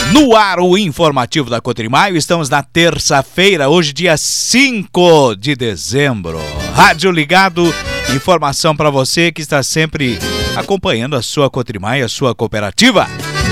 No ar, o informativo da Cotrimaio. Estamos na terça-feira, hoje dia 5 de dezembro. Rádio ligado, informação para você que está sempre acompanhando a sua Cotrimaio, a sua cooperativa.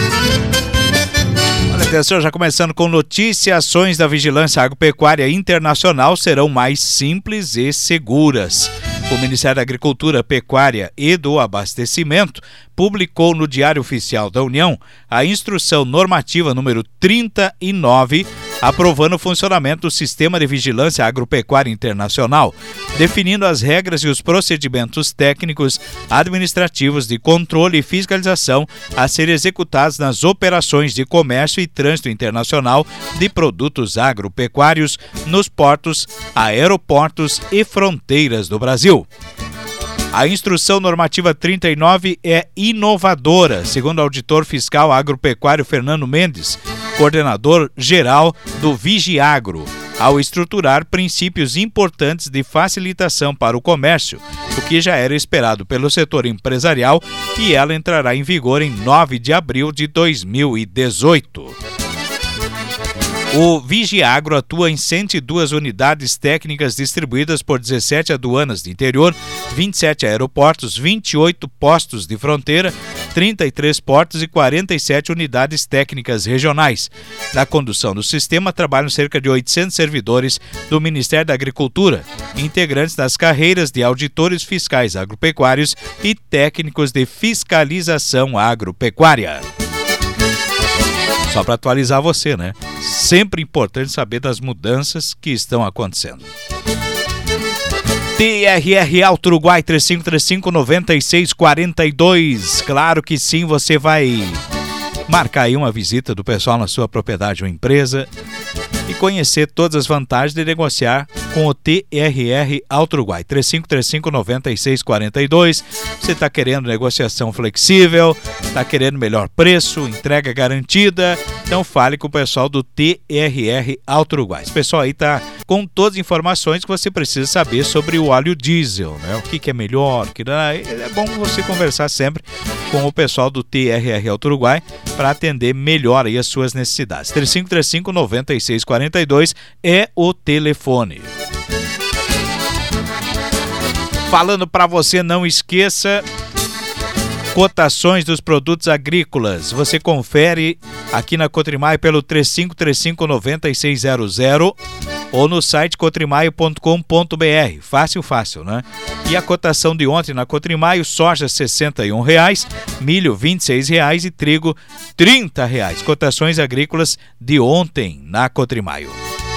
Olha, atenção, já começando com notícias. Ações da Vigilância Agropecuária Internacional serão mais simples e seguras. O Ministério da Agricultura, Pecuária e do Abastecimento publicou no Diário Oficial da União a Instrução Normativa número 39, aprovando o funcionamento do Sistema de Vigilância Agropecuária Internacional, definindo as regras e os procedimentos técnicos, administrativos de controle e fiscalização a serem executados nas operações de comércio e trânsito internacional de produtos agropecuários nos portos, aeroportos e fronteiras do Brasil. A Instrução Normativa 39 é inovadora, segundo o auditor fiscal agropecuário Fernando Mendes, coordenador geral do Vigiagro, ao estruturar princípios importantes de facilitação para o comércio, o que já era esperado pelo setor empresarial, e ela entrará em vigor em 9 de abril de 2018. O Vigiagro atua em 102 unidades técnicas distribuídas por 17 aduanas de interior, 27 aeroportos, 28 postos de fronteira, 33 portos e 47 unidades técnicas regionais. Na condução do sistema trabalham cerca de 800 servidores do Ministério da Agricultura, integrantes das carreiras de auditores fiscais agropecuários e técnicos de fiscalização agropecuária. Só para atualizar você, né? Sempre importante saber das mudanças que estão acontecendo. TRR Alto Uruguai 3535-9642. Claro que sim, você vai marcar aí uma visita do pessoal na sua propriedade ou empresa e conhecer todas as vantagens de negociar com o TRR Alto Uruguai 3535-9642. Você está querendo negociação flexível, está querendo melhor preço, entrega garantida, então fale com o pessoal do TRR Alto Uruguai. Esse pessoal aí está com todas as informações que você precisa saber sobre o óleo diesel, né? O que é melhor, é bom você conversar sempre com o pessoal do TRR Alto Uruguai para atender melhor aí as suas necessidades. 3535-9642 é o telefone. Falando para você, não esqueça, cotações dos produtos agrícolas. Você confere aqui na Cotrimaio pelo 3535-9600 ou no site cotrimaio.com.br. Fácil, né? E a cotação de ontem na Cotrimaio: soja R$ 61,00, milho R$ 26,00 e trigo R$ 30,00. Cotações agrícolas de ontem na Cotrimaio.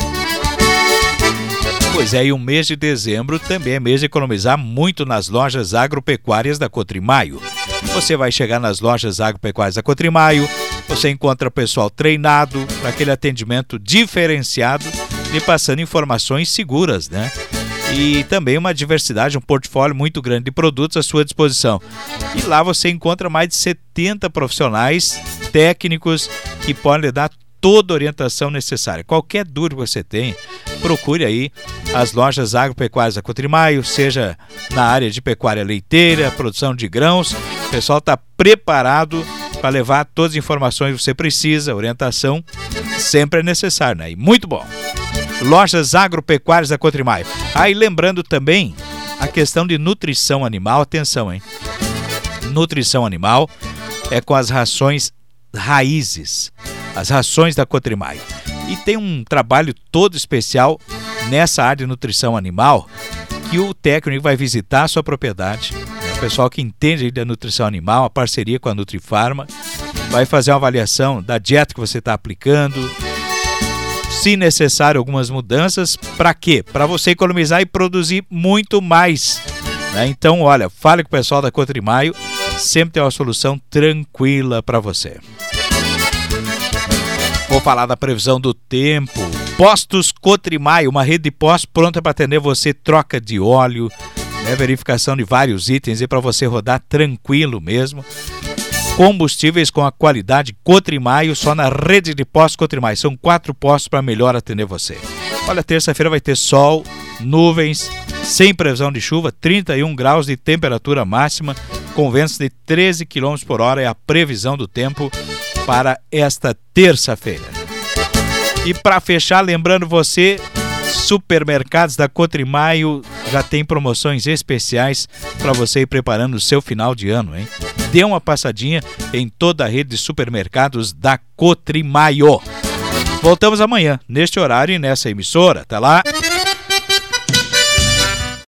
Pois é, e o mês de dezembro também é mês de economizar muito nas lojas agropecuárias da Cotrimaio. Você vai chegar nas lojas agropecuárias da Cotrimaio, você encontra pessoal treinado para aquele atendimento diferenciado e passando informações seguras, né? E também uma diversidade, um portfólio muito grande de produtos à sua disposição. E lá você encontra mais de 70 profissionais técnicos que podem lhe dar toda a orientação necessária. Qualquer dúvida que você tem, procure aí as lojas agropecuárias da Cotrimaio, seja na área de pecuária leiteira, produção de grãos. O pessoal está preparado para levar todas as informações que você precisa, orientação sempre é necessário, né? E muito bom. Lojas agropecuárias da Cotrimaio. Aí lembrando também a questão de nutrição animal, atenção, hein? Nutrição animal é com as rações raízes, as rações da Cotrimaio. E tem um trabalho todo especial nessa área de nutrição animal que o técnico vai visitar a sua propriedade, né? O pessoal que entende da nutrição animal, a parceria com a Nutrifarma, vai fazer uma avaliação da dieta que você está aplicando, se necessário algumas mudanças. Para quê? Para você economizar e produzir muito mais, né? Então, olha, fale com o pessoal da Cotrimaio, sempre tem uma solução tranquila para você. Vou falar da previsão do tempo. Postos Cotrimaio, uma rede de postos pronta para atender você, troca de óleo, né? Verificação de vários itens para você rodar tranquilo mesmo. Combustíveis com a qualidade Cotrimaio, só na rede de postos Cotrimaio. São 4 postos para melhor atender você. Olha, terça-feira vai ter sol, nuvens, sem previsão de chuva, 31 graus de temperatura máxima, com ventos de 13 km por hora é a previsão do tempo para esta terça-feira. E para fechar, lembrando você, supermercados da Cotrimaio já tem promoções especiais para você ir preparando o seu final de ano, hein? Dê uma passadinha em toda a rede de supermercados da Cotrimaio. Voltamos amanhã, neste horário e nessa emissora. Até lá!